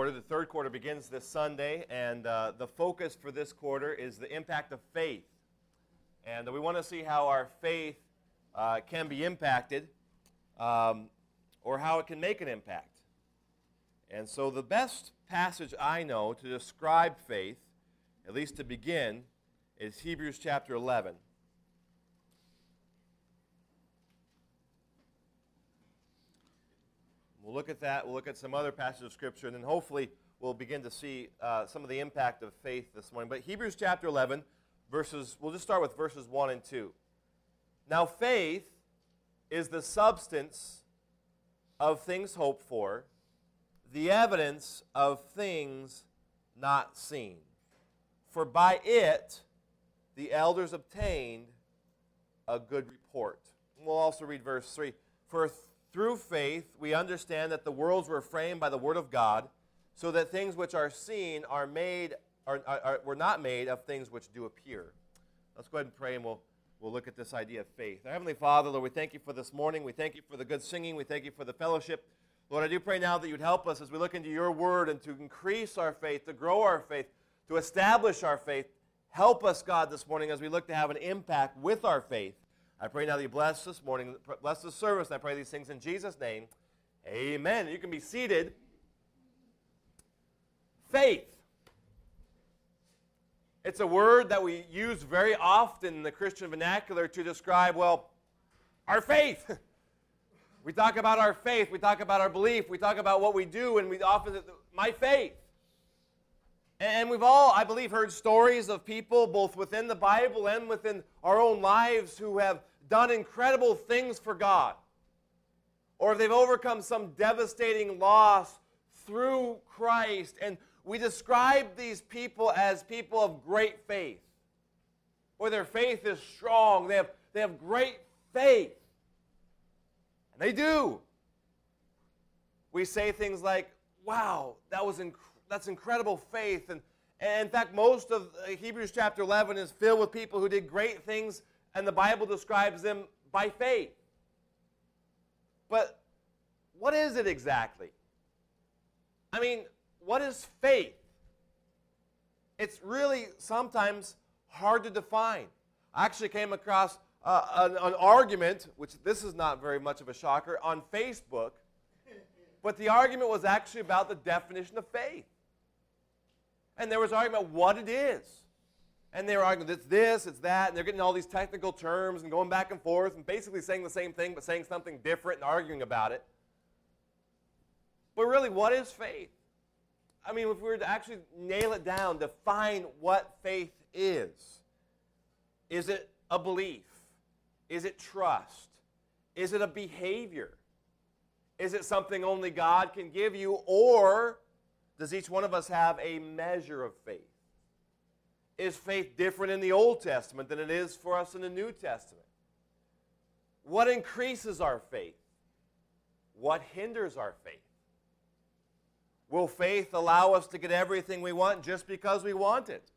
quarter. The third quarter begins this Sunday, and the focus for this quarter is the impact of faith. And we want to see how our faith can be impacted or how it can make an impact. And so the best passage I know to describe faith, at least to begin, is Hebrews chapter 11. We'll look at that. We'll look at some other passages of Scripture, and then hopefully we'll begin to see some of the impact of faith this morning. But Hebrews chapter 11, we'll just start with verses 1 and 2. Now faith is the substance of things hoped for, the evidence of things not seen. For by it the elders obtained a good report. We'll also read verse 3. For through faith we understand that the worlds were framed by the word of God, so that things which are seen were not made of things which do appear. Let's go ahead and pray, and we'll look at this idea of faith. Our Heavenly Father, Lord, we thank you for this morning. We thank you for the good singing. We thank you for the fellowship. Lord, I do pray now that you'd help us as we look into your word and to increase our faith, to grow our faith, to establish our faith. Help us, God, this morning as we look to have an impact with our faith. I pray now that you bless this morning, bless the service, and I pray these things in Jesus' name. Amen. You can be seated. Faith. It's a word that we use very often in the Christian vernacular to describe, our faith. We talk about our faith. We talk about our belief. We talk about what we do, and we often, my faith. And we've all, I believe, heard stories of people, both within the Bible and within our own lives, who have done incredible things for God. Or they've overcome some devastating loss through Christ. And we describe these people as people of great faith. Or their faith is strong. They have great faith. And they do. We say things like, wow, that's incredible faith. And in fact, most of Hebrews chapter 11 is filled with people who did great things, and the Bible describes them by faith. But what is it exactly? I mean, what is faith? It's really sometimes hard to define. I actually came across an argument, which this is not very much of a shocker, on Facebook, but the argument was actually about the definition of faith. And there was an argument about what it is. And they were arguing, it's this, it's that, and they're getting all these technical terms and going back and forth and basically saying the same thing but saying something different and arguing about it. But really, what is faith? I mean, if we were to actually nail it down, define what faith is it a belief? Is it trust? Is it a behavior? Is it something only God can give you? Or does each one of us have a measure of faith? Is faith different in the Old Testament than it is for us in the New Testament? What increases our faith? What hinders our faith? Will faith allow us to get everything we want just because we want it?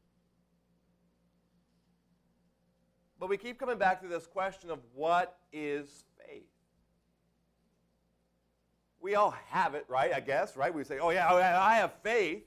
But we keep coming back to this question of what is faith? We all have it, right, I guess, right? We say, oh yeah, I have faith.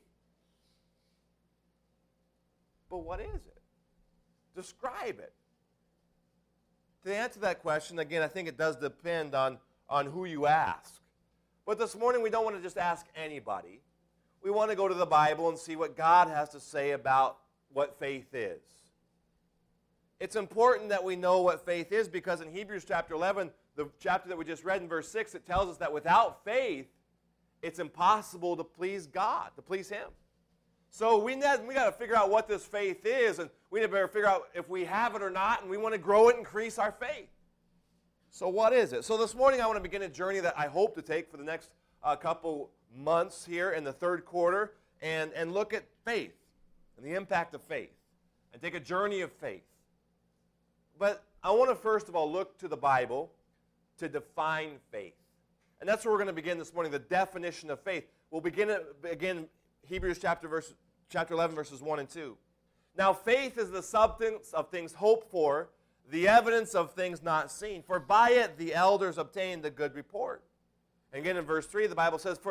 But what is it? Describe it. To answer that question, again, I think it does depend on who you ask. But this morning, we don't want to just ask anybody. We want to go to the Bible and see what God has to say about what faith is. It's important that we know what faith is because in Hebrews chapter 11, the chapter that we just read in verse 6, it tells us that without faith, it's impossible to please God, to please Him. So we got to figure out what this faith is, and we need to better figure out if we have it or not, and we want to grow it and increase our faith. So what is it? So this morning I want to begin a journey that I hope to take for the next couple months here in the third quarter and look at faith and the impact of faith and take a journey of faith. But I want to first of all look to the Bible to define faith. And that's where we're going to begin this morning, the definition of faith. We'll begin Hebrews chapter 11, verses 1 and 2. Now faith is the substance of things hoped for, the evidence of things not seen. For by it the elders obtained a good report. And again in verse 3, the Bible says, For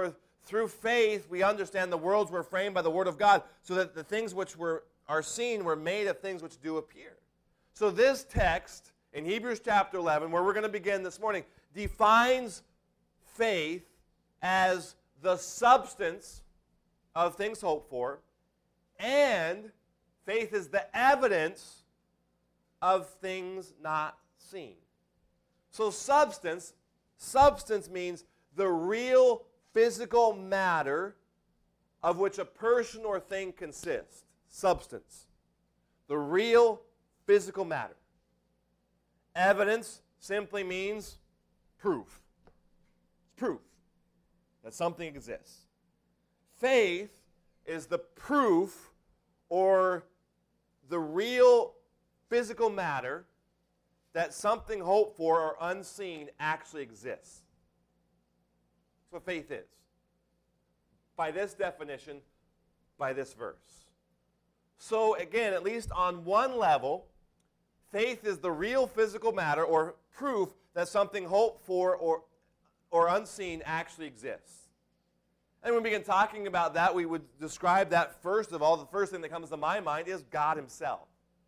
through faith, we understand the worlds were framed by the Word of God, so that the things which are seen were made of things which do appear. So this text in Hebrews chapter 11, where we're going to begin this morning, defines faith as the substance of things hoped for, and faith is the evidence of things not seen. So substance means the real physical matter of which a person or thing consists. Substance. The real physical matter. Evidence simply means proof. It's proof that something exists. Faith is the proof or the real physical matter that something hoped for or unseen actually exists. That's what faith is. By this definition, by this verse. So again, at least on one level, faith is the real physical matter or proof that something hoped for or unseen actually exists. And when we begin talking about that, we would describe that first of all, the first thing that comes to my mind is God himself.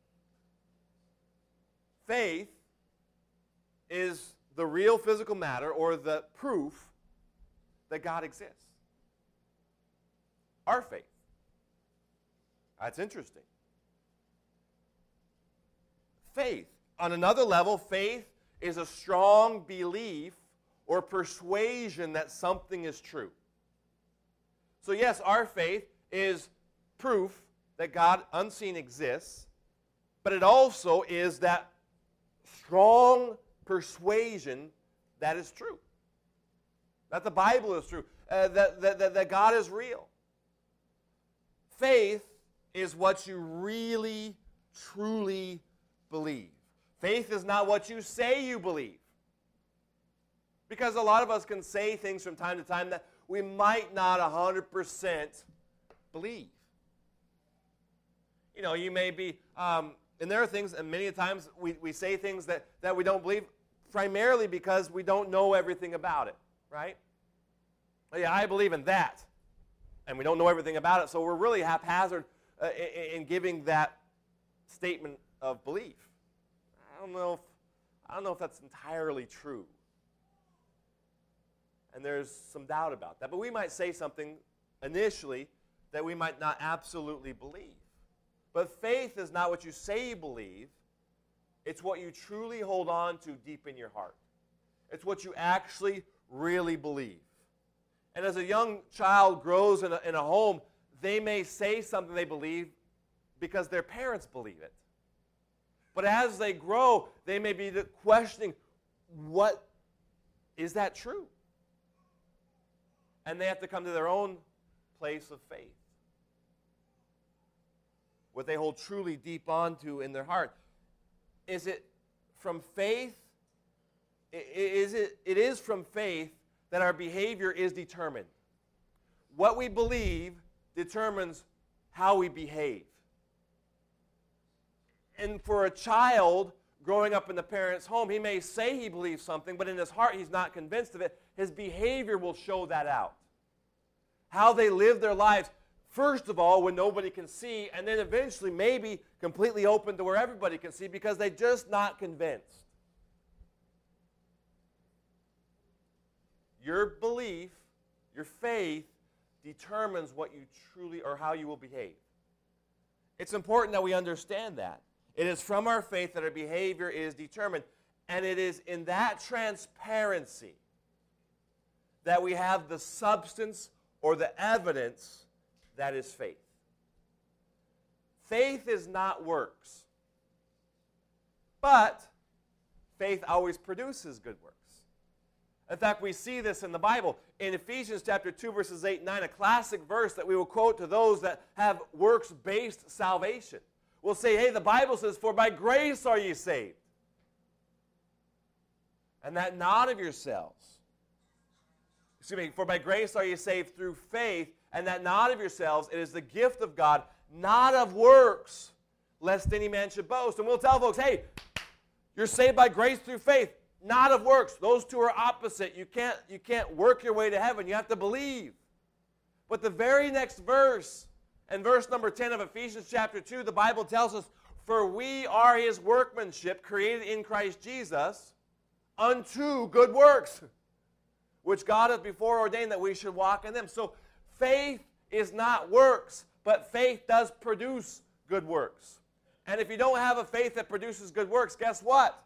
Faith is the real physical matter or the proof that God exists. Our faith. That's interesting. Faith. On another level, faith is a strong belief or persuasion that something is true. So yes, our faith is proof that God unseen exists, but it also is that strong persuasion that is true. That the Bible is true. That God is real. Faith is what you really, truly believe. Faith is not what you say you believe. Because a lot of us can say things from time to time that we might not 100% believe. You know, you may be, and there are things, and many times we say things that we don't believe primarily because we don't know everything about it, right? Yeah, I believe in that. And we don't know everything about it, so we're really haphazard in giving that statement of belief. I don't know if that's entirely true. And there's some doubt about that. But we might say something initially that we might not absolutely believe. But faith is not what you say you believe. It's what you truly hold on to deep in your heart. It's what you actually really believe. And as a young child grows in a home, they may say something they believe because their parents believe it. But as they grow, they may be questioning, what is that true? And they have to come to their own place of faith. What they hold truly deep onto in their heart. Is it from faith? It is from faith that our behavior is determined. What we believe determines how we behave. And for a child growing up in the parent's home, he may say he believes something, but in his heart he's not convinced of it. His behavior will show that out. How they live their lives, first of all, when nobody can see, and then eventually maybe completely open to where everybody can see because they're just not convinced. Your belief, your faith, determines what you truly or how you will behave. It's important that we understand that. It is from our faith that our behavior is determined. And it is in that transparency that we have the substance or the evidence that is faith. Faith is not works. But faith always produces good works. In fact, we see this in the Bible. In Ephesians chapter 2, verses 8 and 9, a classic verse that we will quote to those that have works-based salvation. We'll say, hey, the Bible says, for by grace are ye saved. And that not of yourselves. Excuse me, for by grace are ye saved through faith, and that not of yourselves. It is the gift of God, not of works, lest any man should boast. And we'll tell folks, hey, you're saved by grace through faith. Not of works. Those two are opposite. You can't work your way to heaven. You have to believe. But the very next verse, and verse number 10 of Ephesians chapter 2, the Bible tells us, for we are his workmanship, created in Christ Jesus, unto good works, which God hath before ordained that we should walk in them. So faith is not works, but faith does produce good works. And if you don't have a faith that produces good works, guess what?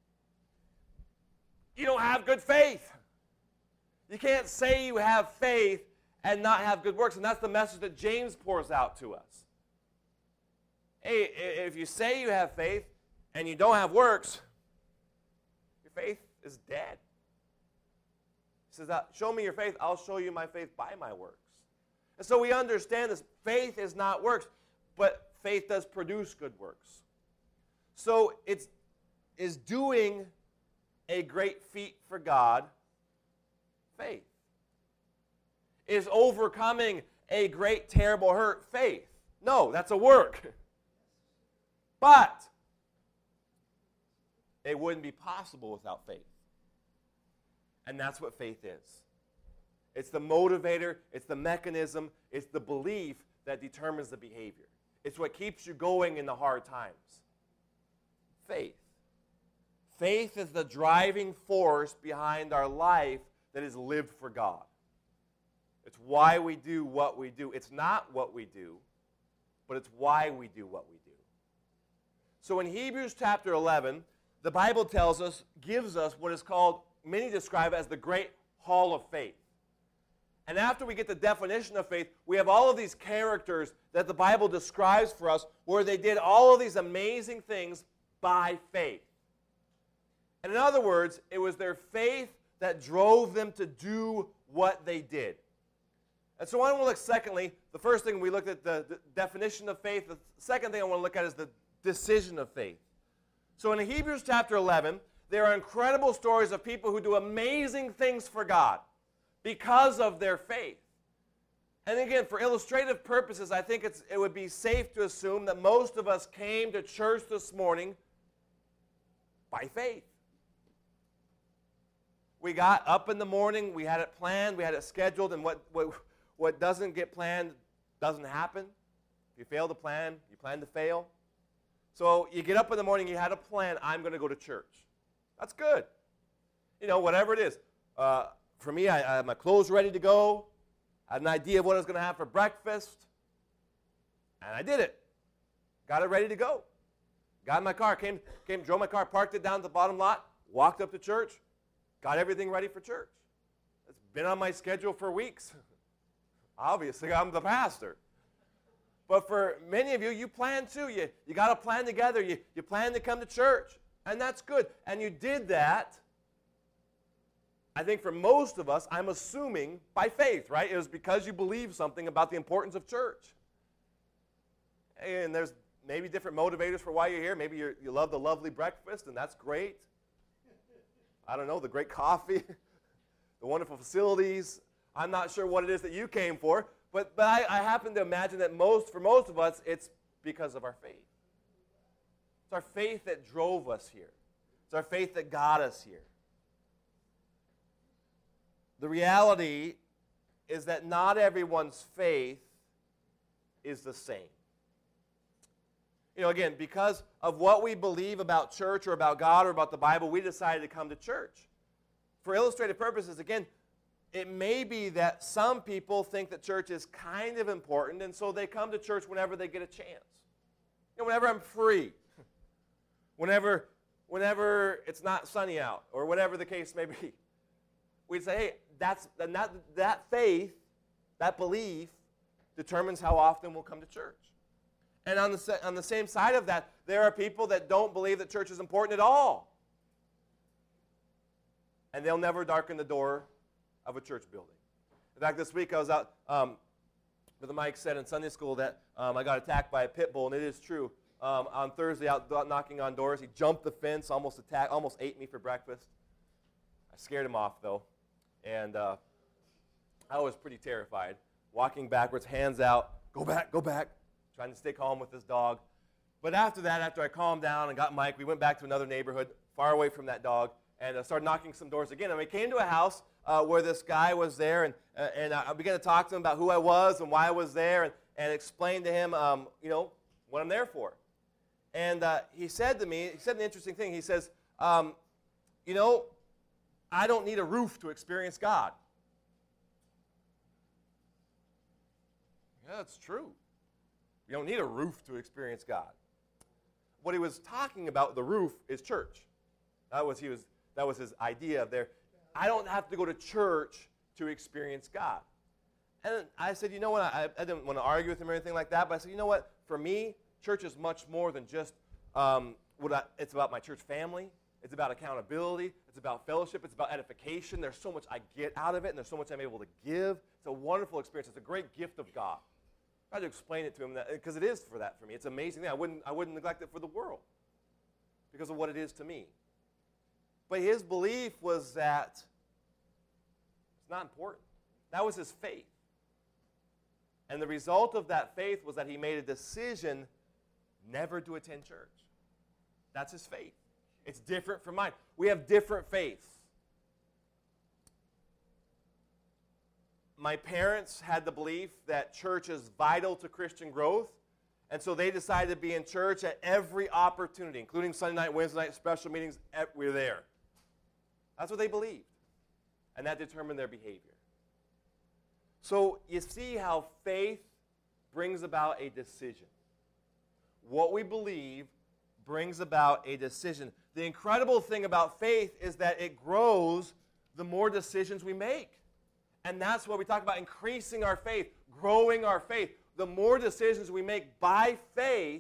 You don't have good faith. You can't say you have faith and not have good works. And that's the message that James pours out to us. Hey, if you say you have faith and you don't have works, your faith is dead. He says, show me your faith, I'll show you my faith by my works. And so we understand this. Faith is not works, but faith does produce good works. So is doing a great feat for God faith? Is overcoming a great, terrible hurt faith? No, that's a work. But it wouldn't be possible without faith. And that's what faith is. It's the motivator, it's the mechanism, it's the belief that determines the behavior. It's what keeps you going in the hard times. Faith. Faith is the driving force behind our life that is lived for God. It's why we do what we do. It's not what we do, but it's why we do what we do. So in Hebrews chapter 11, the Bible tells us, gives us what is called, many describe it as the great hall of faith. And after we get the definition of faith, we have all of these characters that the Bible describes for us where they did all of these amazing things by faith. And in other words, it was their faith that drove them to do what they did. And so I want to look, secondly, the first thing we looked at the definition of faith. The second thing I want to look at is the decision of faith. So in Hebrews chapter 11, there are incredible stories of people who do amazing things for God because of their faith. And again, for illustrative purposes, I think it would be safe to assume that most of us came to church this morning by faith. We got up in the morning, we had it planned, we had it scheduled, and what doesn't get planned doesn't happen. If you fail to plan, you plan to fail. So you get up in the morning, you had a plan, I'm going to go to church. That's good. You know, whatever it is. For me, I had my clothes ready to go. I had an idea of what I was going to have for breakfast. And I did it. Got it ready to go. Got in my car, came, drove my car, parked it down at the bottom lot, walked up to church, got everything ready for church. It's been on my schedule for weeks. Obviously, I'm the pastor. But for many of you, you plan too. You got to plan together. You plan to come to church. And that's good. And you did that, I think for most of us, I'm assuming by faith, right? It was because you believe something about the importance of church. And there's maybe different motivators for why you're here. Maybe you love the lovely breakfast, and that's great. I don't know, the great coffee, the wonderful facilities. I'm not sure what it is that you came for, but I happen to imagine that for most of us, it's because of our faith. It's our faith that drove us here. It's our faith that got us here. The reality is that not everyone's faith is the same. You know, again, because of what we believe about church or about God or about the Bible, we decided to come to church. For illustrative purposes, again, it may be that some people think that church is kind of important, and so they come to church whenever they get a chance. You know, whenever I'm free, whenever it's not sunny out, or whatever the case may be. We'd say, hey, that faith, that belief, determines how often we'll come to church. And on the same side of that, there are people that don't believe that church is important at all. And they'll never darken the door of a church building. In fact, this week I was out, Brother Mike said in Sunday school that I got attacked by a pit bull, and it is true. On Thursday, out knocking on doors, he jumped the fence, almost ate me for breakfast. I scared him off, though, and I was pretty terrified. Walking backwards, hands out, go back, trying to stay calm with this dog. But after that, after I calmed down and got Mike, we went back to another neighborhood far away from that dog and started knocking some doors again. And we came to a house where this guy was there, and I began to talk to him about who I was and why I was there, and explain to him, what I'm there for. And he said to me, he said an interesting thing. He says, I don't need a roof to experience God. Yeah, that's true. You don't need a roof to experience God. What he was talking about, the roof, is church. That was his idea of there. I don't have to go to church to experience God. And I said, you know what, I didn't want to argue with him or anything like that, but I said, you know what, for me, church is much more than just it's about my church family. It's about accountability. It's about fellowship. It's about edification. There's so much I get out of it, and there's so much I'm able to give. It's a wonderful experience. It's a great gift of God. I tried to explain it to him because it is for that for me. It's an amazing thing. I wouldn't neglect it for the world because of what it is to me. But his belief was that it's not important. That was his faith. And the result of that faith was that he made a decision never to attend church. That's his faith. It's different from mine. We have different faiths. My parents had the belief that church is vital to Christian growth, and so they decided to be in church at every opportunity, including Sunday night, Wednesday night, special meetings. We're there. That's what they believed, and that determined their behavior. So you see how faith brings about a decision. What we believe brings about a decision. The incredible thing about faith is that it grows the more decisions we make. And that's what we talk about, increasing our faith, growing our faith. The more decisions we make by faith,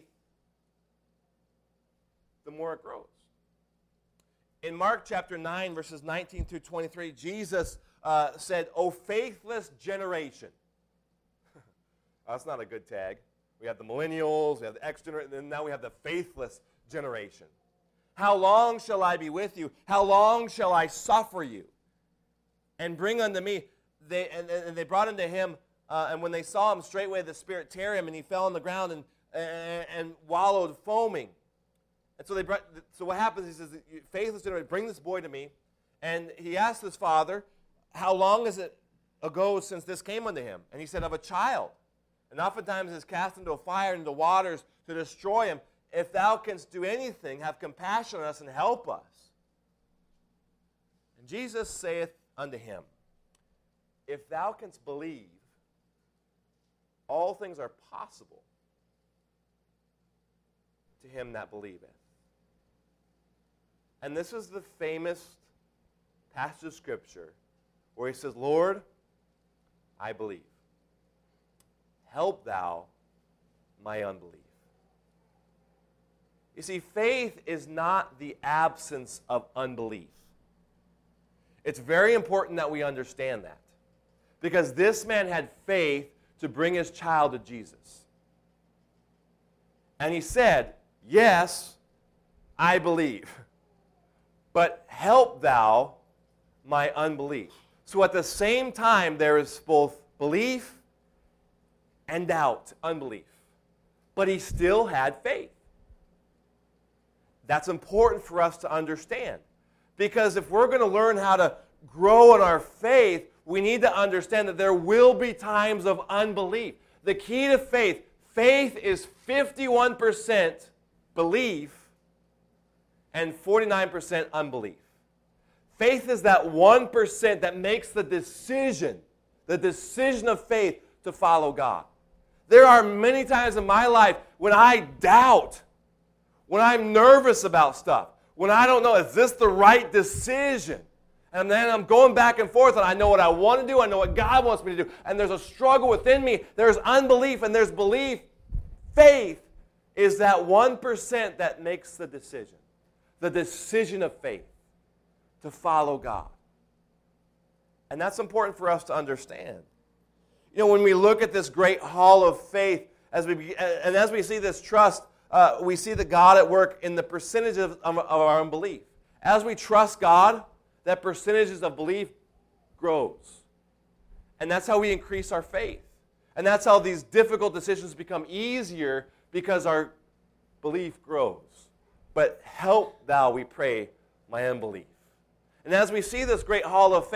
the more it grows. In Mark chapter 9, verses 19 through 23, Jesus said, "O faithless generation." That's not a good tag. We have the millennials, we have the X generation, and now we have the faithless generation. "How long shall I be with you? How long shall I suffer you? And bring unto me." They brought unto him, and when they saw him, straightway the Spirit tear him, and he fell on the ground and wallowed foaming. And so what happens, he says, "Faithless generation, bring this boy to me." And he asked his father, "How long is it ago since this came unto him?" And he said, "Of a child. And oftentimes is cast into a fire and into waters to destroy him. If thou canst do anything, have compassion on us and help us." And Jesus saith unto him, "If thou canst believe, all things are possible to him that believeth." And this is the famous passage of Scripture where he says, "Lord, I believe. Help thou my unbelief." You see, faith is not the absence of unbelief. It's very important that we understand that. Because this man had faith to bring his child to Jesus. And he said, "Yes, I believe. But help thou my unbelief." So at the same time, there is both belief and doubt, unbelief. But he still had faith. That's important for us to understand. Because if we're going to learn how to grow in our faith, we need to understand that there will be times of unbelief. The key to faith is 51% belief and 49% unbelief. Faith is that 1% that makes the decision of faith to follow God. There are many times in my life when I doubt, when I'm nervous about stuff, when I don't know, is this the right decision? And then I'm going back and forth, and I know what I want to do, I know what God wants me to do, and there's a struggle within me. There's unbelief and there's belief. Faith is that 1% that makes the decision of faith to follow God. And that's important for us to understand. You know, when we look at this great hall of faith, as we see this trust, we see the God at work in the percentage of our unbelief. As we trust God, that percentages of belief grows. And that's how we increase our faith. And that's how these difficult decisions become easier, because our belief grows. But help thou, we pray, my unbelief. And as we see this great hall of faith,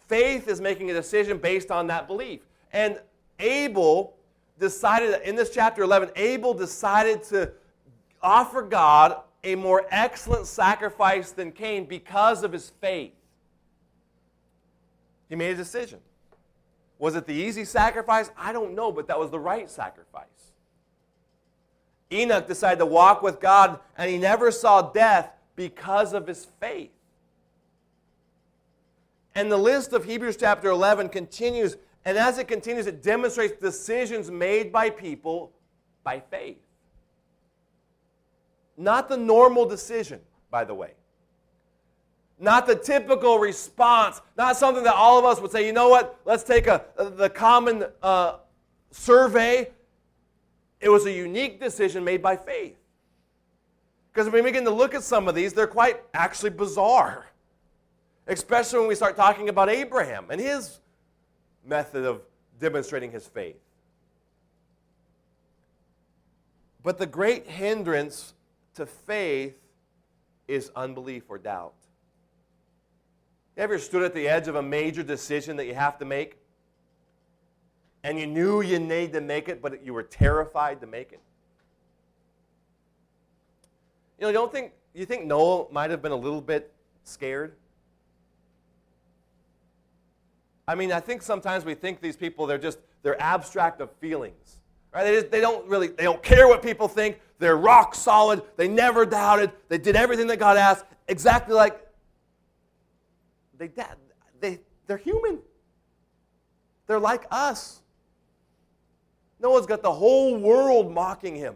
faith is making a decision based on that belief. And Abel decided, in this chapter 11, Abel decided to offer God a more excellent sacrifice than Cain because of his faith. He made a decision. Was it the easy sacrifice? I don't know, but that was the right sacrifice. Enoch decided to walk with God, and he never saw death because of his faith. And the list of Hebrews chapter 11 continues, and as it continues, it demonstrates decisions made by people by faith. Not the normal decision, by the way. Not the typical response. Not something that all of us would say, you know what, let's take the common survey. It was a unique decision made by faith. Because when we begin to look at some of these, they're quite actually bizarre. Especially when we start talking about Abraham and his method of demonstrating his faith. But the great hindrance to faith is unbelief or doubt. You ever stood at the edge of a major decision that you have to make? And you knew you needed to make it, but you were terrified to make it? You know, you think Noah might have been a little bit scared? I mean, I think sometimes we think these people, they're abstract of feelings. Right? They don't care what people think. They're rock solid. They never doubted. They did everything that God asked, exactly like they're human. They're like us. Noah's got the whole world mocking him.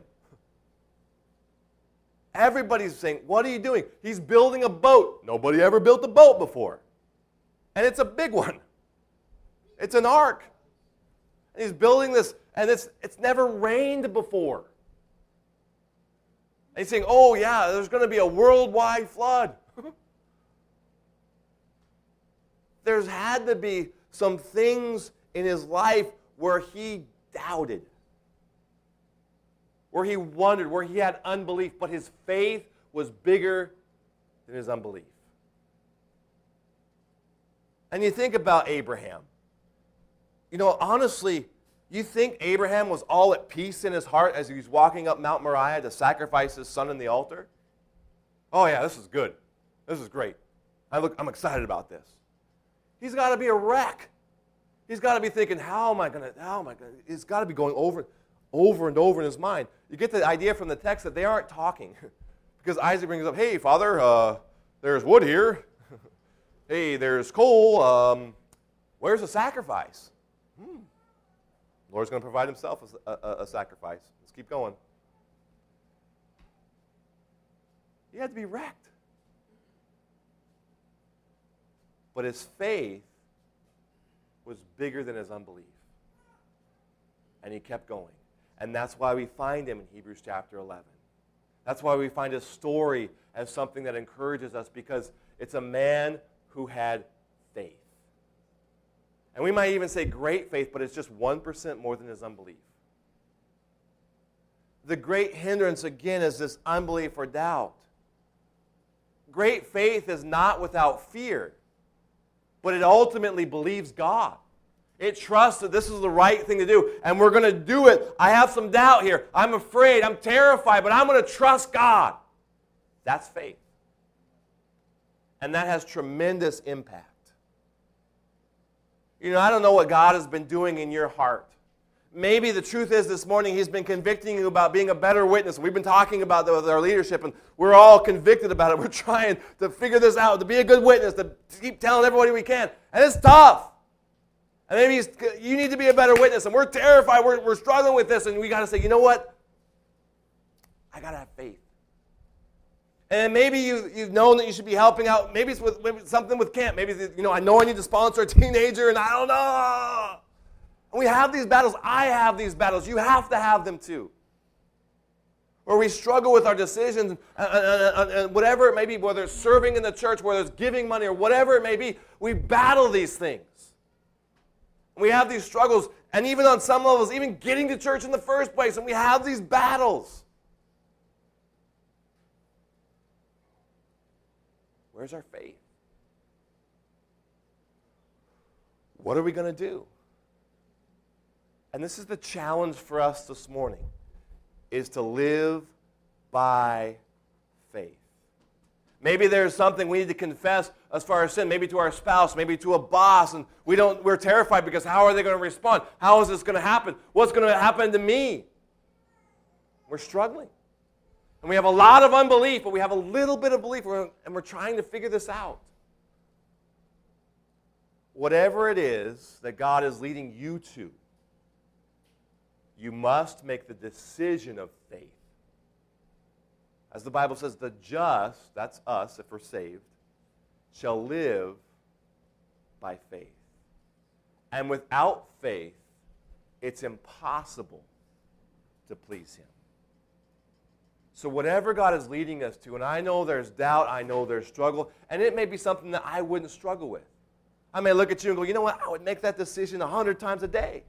Everybody's saying, what are you doing? He's building a boat. Nobody ever built a boat before. And it's a big one. It's an ark. And he's building this, and it's never rained before. And he's saying, oh yeah, there's going to be a worldwide flood. There's had to be some things in his life where he doubted, where he wondered, where he had unbelief, but his faith was bigger than his unbelief. And you think about Abraham. You know, honestly, you think Abraham was all at peace in his heart as he was walking up Mount Moriah to sacrifice his son in the altar? Oh yeah, this is good. This is great. I'm excited about this. He's got to be a wreck. He's got to be thinking, how am I going to, it's got to be going over and over in his mind. You get the idea from the text that they aren't talking. Because Isaac brings up, hey, Father, there's wood here. Hey, there's coal. Where's the sacrifice? The Lord's going to provide himself a sacrifice. Let's keep going. He had to be wrecked. But his faith was bigger than his unbelief. And he kept going. And that's why we find him in Hebrews chapter 11. That's why we find his story as something that encourages us, because it's a man who had faith. And we might even say great faith, but it's just 1% more than his unbelief. The great hindrance, again, is this unbelief or doubt. Great faith is not without fear, but it ultimately believes God. It trusts that this is the right thing to do, and we're going to do it. I have some doubt here. I'm afraid. I'm terrified, but I'm going to trust God. That's faith. And that has tremendous impact. You know, I don't know what God has been doing in your heart. Maybe the truth is this morning He's been convicting you about being a better witness. We've been talking about that with our leadership, and we're all convicted about it. We're trying to figure this out, to be a good witness, to keep telling everybody we can. And it's tough. And maybe you need to be a better witness, and we're terrified. We're struggling with this, and we got to say, you know what? I got to have faith. And maybe you've known that you should be helping out. Maybe it's maybe something with camp. Maybe, I know I need to sponsor a teenager, and I don't know. And we have these battles. I have these battles. You have to have them too. Where we struggle with our decisions, and whatever it may be, whether it's serving in the church, whether it's giving money, or whatever it may be, we battle these things. We have these struggles, and even on some levels, even getting to church in the first place, and we have these battles. Where's our faith? what are we going to do? And this is the challenge for us this morning, is to live by faith. Maybe there's something we need to confess as far as sin, maybe to our spouse, maybe to a boss, and we're terrified because how are they going to respond? How is this going to happen? What's going to happen to me? We're struggling. And we have a lot of unbelief, but we have a little bit of belief, and we're trying to figure this out. Whatever it is that God is leading you to, you must make the decision of faith. As the Bible says, the just, that's us if we're saved, shall live by faith. And without faith, it's impossible to please Him. So whatever God is leading us to, and I know there's doubt, I know there's struggle, and it may be something that I wouldn't struggle with. I may look at you and go, you know what, I would make that decision 100 times a day.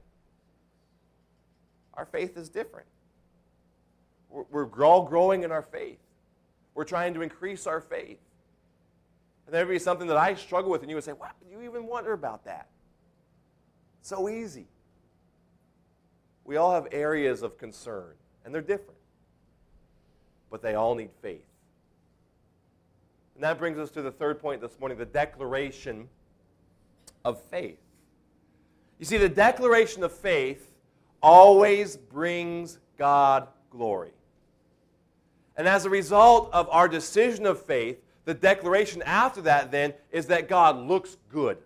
Our faith is different. We're all growing in our faith. We're trying to increase our faith. And there would be something that I struggle with, and you would say, why would you even wonder about that? So easy. We all have areas of concern, and they're different. But they all need faith. And that brings us to the third point this morning, the declaration of faith. You see, the declaration of faith always brings God glory. And as a result of our decision of faith, the declaration after that then is that God looks good.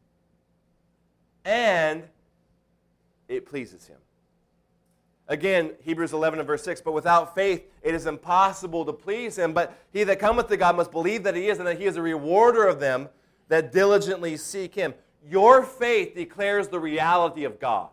And it pleases Him. Again, Hebrews 11 and verse 6, but without faith it is impossible to please Him. But he that cometh to God must believe that He is, and that He is a rewarder of them that diligently seek Him. Your faith declares the reality of God.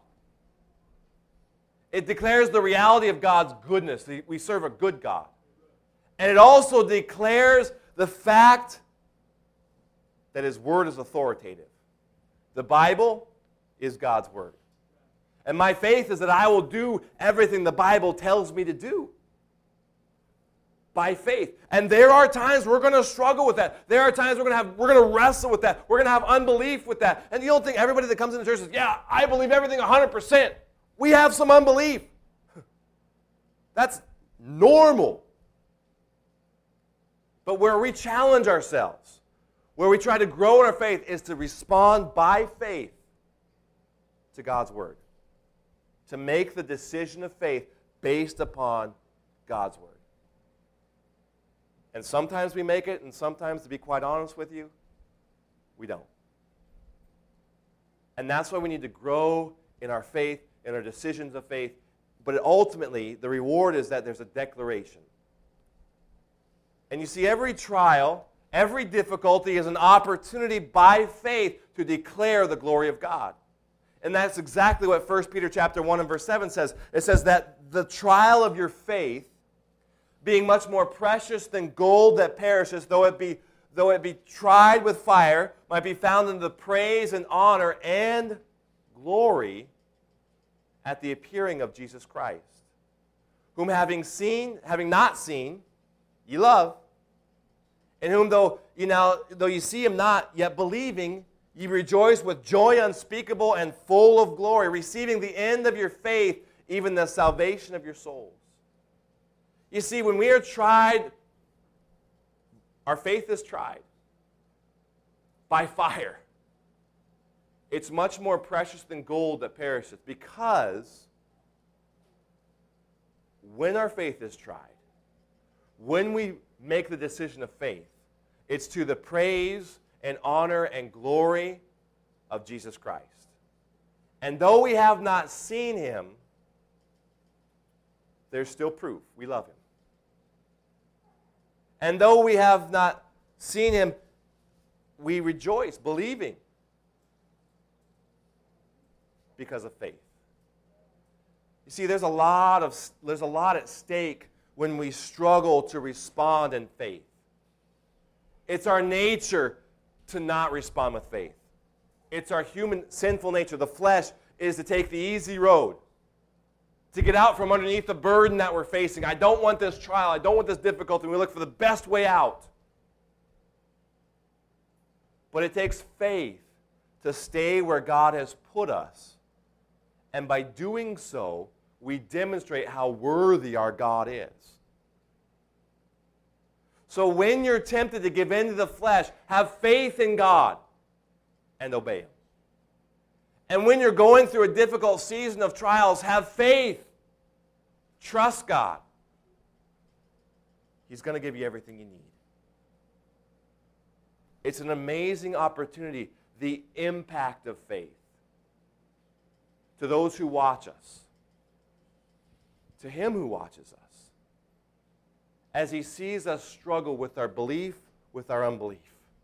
It declares the reality of God's goodness. We serve a good God. And it also declares the fact that His Word is authoritative. The Bible is God's Word. And my faith is that I will do everything the Bible tells me to do. By faith. And there are times we're going to struggle with that. There are times we're going to wrestle with that. We're going to have unbelief with that. And you don't think everybody that comes into church says, yeah, I believe everything 100%. We have some unbelief. That's normal. But where we challenge ourselves, where we try to grow in our faith, is to respond by faith to God's Word. To make the decision of faith based upon God's Word. And sometimes we make it, and sometimes, to be quite honest with you, we don't. And that's why we need to grow in our faith, in our decisions of faith. But ultimately, the reward is that there's a declaration. And you see, every trial, every difficulty is an opportunity by faith to declare the glory of God. And that's exactly what 1 Peter chapter 1 and verse 7 says. It says that the trial of your faith, being much more precious than gold that perishes, though it be tried with fire, might be found in the praise and honor and glory at the appearing of Jesus Christ, whom having not seen, ye love, in whom though you see Him not, yet believing, ye rejoice with joy unspeakable and full of glory, receiving the end of your faith, even the salvation of your souls. You see, when we are tried, our faith is tried by fire. It's much more precious than gold that perishes, because when our faith is tried, when we make the decision of faith, it's to the praise and honor and glory of Jesus Christ. And though we have not seen Him, there's still proof we love Him. And though we have not seen Him, we rejoice, believing, because of faith. You see, there's a lot at stake when we struggle to respond in faith. It's our nature to not respond with faith. It's our human sinful nature. The flesh is to take the easy road, to get out from underneath the burden that we're facing. I don't want this trial. I don't want this difficulty. We look for the best way out. But it takes faith to stay where God has put us. And by doing so, we demonstrate how worthy our God is. So when you're tempted to give in to the flesh, have faith in God and obey Him. And when you're going through a difficult season of trials, have faith. Trust God. He's going to give you everything you need. It's an amazing opportunity, the impact of faith to those who watch us, to Him who watches us, as He sees us struggle with our belief, with our unbelief.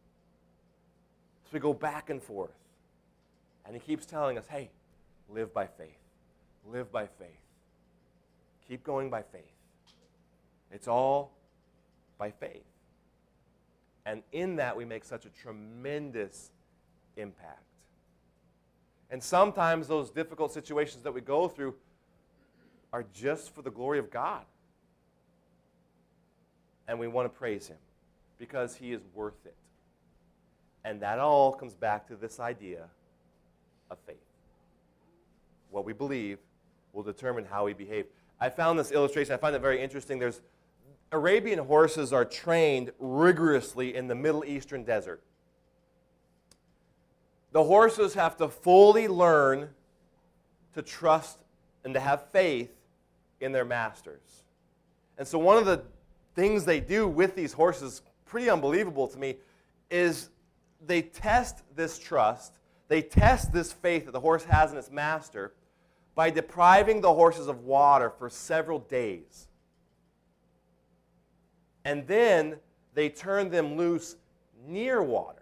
So we go back and forth. And He keeps telling us, hey, live by faith. Live by faith. Keep going by faith. It's all by faith. And in that, we make such a tremendous impact. And sometimes those difficult situations that we go through are just for the glory of God. And we want to praise Him because He is worth it. And that all comes back to this idea of faith. What we believe will determine how we behave. I found this illustration, I find it very interesting. There's Arabian horses are trained rigorously in the Middle Eastern desert. The horses have to fully learn to trust and to have faith in their masters. And so one of the things they do with these horses, pretty unbelievable to me, is they test this trust, they test this faith that the horse has in its master by depriving the horses of water for several days. And then they turn them loose near water.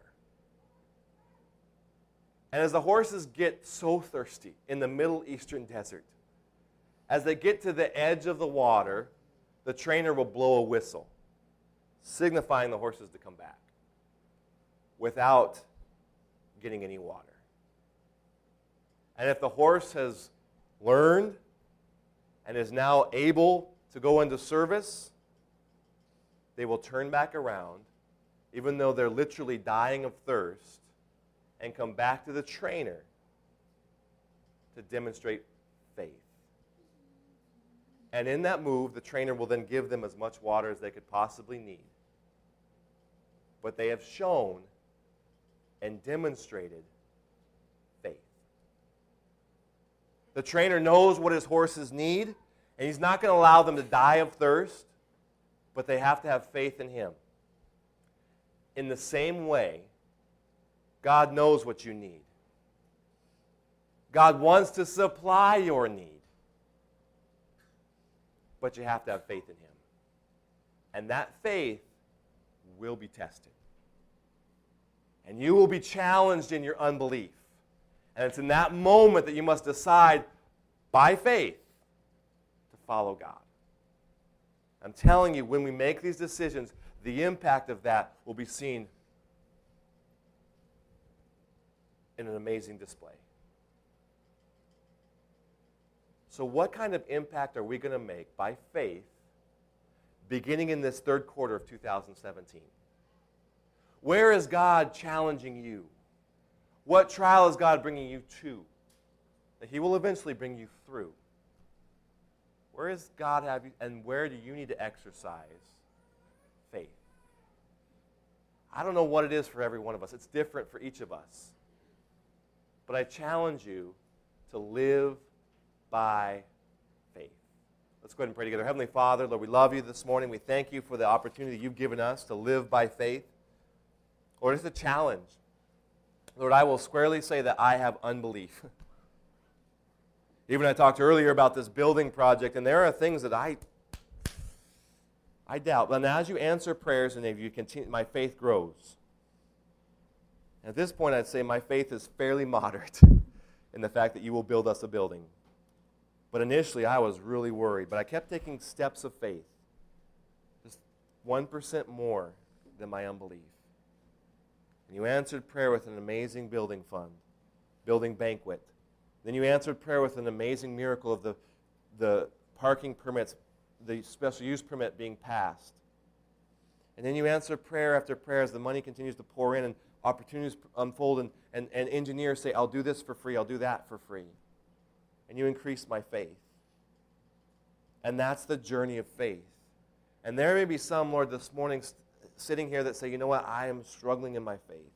And as the horses get so thirsty in the Middle Eastern desert, as they get to the edge of the water, the trainer will blow a whistle, signifying the horses to come back without getting any water. And if the horse has learned and is now able to go into service, they will turn back around, even though they're literally dying of thirst, and come back to the trainer to demonstrate faith. And in that move, the trainer will then give them as much water as they could possibly need. But they have shown and demonstrated faith. The trainer knows what his horses need, and he's not going to allow them to die of thirst, but they have to have faith in Him. In the same way, God knows what you need. God wants to supply your need. But you have to have faith in Him. And that faith will be tested. And you will be challenged in your unbelief. And it's in that moment that you must decide by faith to follow God. I'm telling you, when we make these decisions, the impact of that will be seen in an amazing display. So what kind of impact are we going to make by faith beginning in this third quarter of 2017? Where is God challenging you? What trial is God bringing you to that He will eventually bring you through? Where does God have you, and where do you need to exercise faith? I don't know what it is for every one of us. It's different for each of us. But I challenge you to live by faith. Let's go ahead and pray together. Heavenly Father, Lord, we love you this morning. We thank you for the opportunity you've given us to live by faith. Lord, it's a challenge. Lord, I will squarely say that I have unbelief. Even I talked earlier about this building project, and there are things that I doubt. But as you answer prayers and if you continue, my faith grows. At this point, I'd say my faith is fairly moderate in the fact that you will build us a building. But initially, I was really worried. But I kept taking steps of faith, just 1% more than my unbelief. And you answered prayer with an amazing building fund, building banquet. Then you answered prayer with an amazing miracle of the parking permits, the special use permit being passed. And then you answer prayer after prayer as the money continues to pour in, and opportunities unfold, and engineers say, I'll do this for free, I'll do that for free. And you increase my faith. And that's the journey of faith. And there may be some, Lord, this morning sitting here that say, you know what, I am struggling in my faith.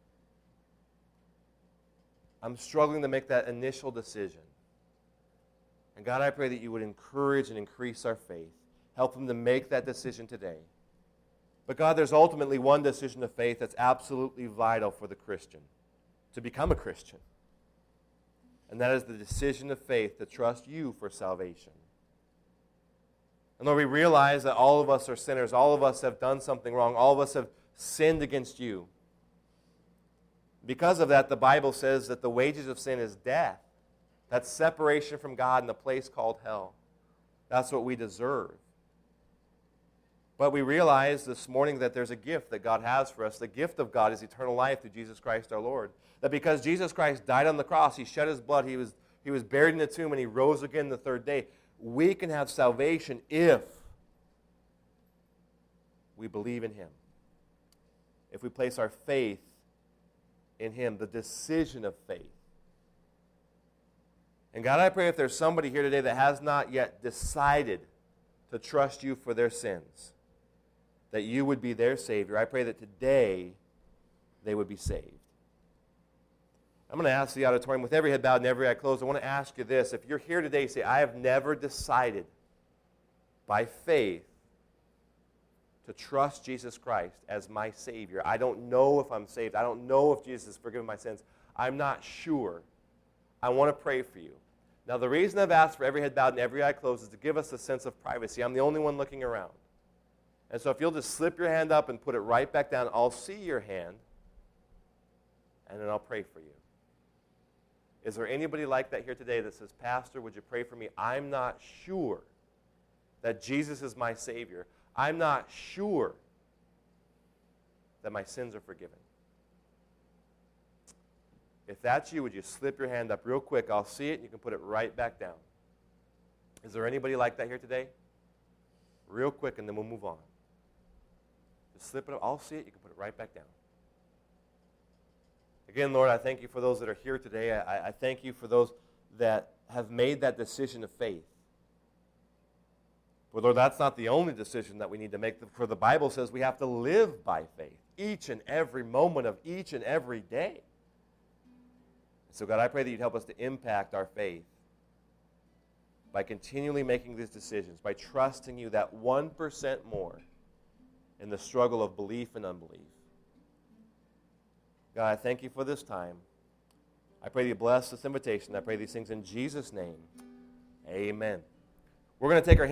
I'm struggling to make that initial decision. And God, I pray that you would encourage and increase our faith. Help them to make that decision today. But God, there's ultimately one decision of faith that's absolutely vital for the Christian, to become a Christian. And that is the decision of faith to trust you for salvation. And Lord, we realize that all of us are sinners. All of us have done something wrong. All of us have sinned against you. Because of that, the Bible says that the wages of sin is death. That's separation from God in a place called hell. That's what we deserve. But we realize this morning that there's a gift that God has for us. The gift of God is eternal life through Jesus Christ our Lord. That because Jesus Christ died on the cross, he shed his blood, he was buried in the tomb, and he rose again the third day. We can have salvation if we believe in him. If we place our faith in him, the decision of faith. And God, I pray if there's somebody here today that has not yet decided to trust you for their sins, that you would be their Savior. I pray that today they would be saved. I'm going to ask the auditorium, with every head bowed and every eye closed, I want to ask you this. If you're here today, say, I have never decided by faith to trust Jesus Christ as my Savior. I don't know if I'm saved. I don't know if Jesus has forgiven my sins. I'm not sure. I want to pray for you. Now, the reason I've asked for every head bowed and every eye closed is to give us a sense of privacy. I'm the only one looking around. And so if you'll just slip your hand up and put it right back down, I'll see your hand, and then I'll pray for you. Is there anybody like that here today that says, Pastor, would you pray for me? I'm not sure that Jesus is my Savior. I'm not sure that my sins are forgiven. If that's you, would you slip your hand up real quick? I'll see it, and you can put it right back down. Is there anybody like that here today? Real quick, and then we'll move on. Just slip it up. I'll see it. You can put it right back down. Again, Lord, I thank you for those that are here today. I thank you for those that have made that decision of faith. But Lord, that's not the only decision that we need to make. For the Bible says we have to live by faith each and every moment of each and every day. So God, I pray that you'd help us to impact our faith by continually making these decisions, by trusting you that 1% more in the struggle of belief and unbelief. God, I thank you for this time. I pray that you bless this invitation. I pray these things in Jesus' name. Amen. We're going to take our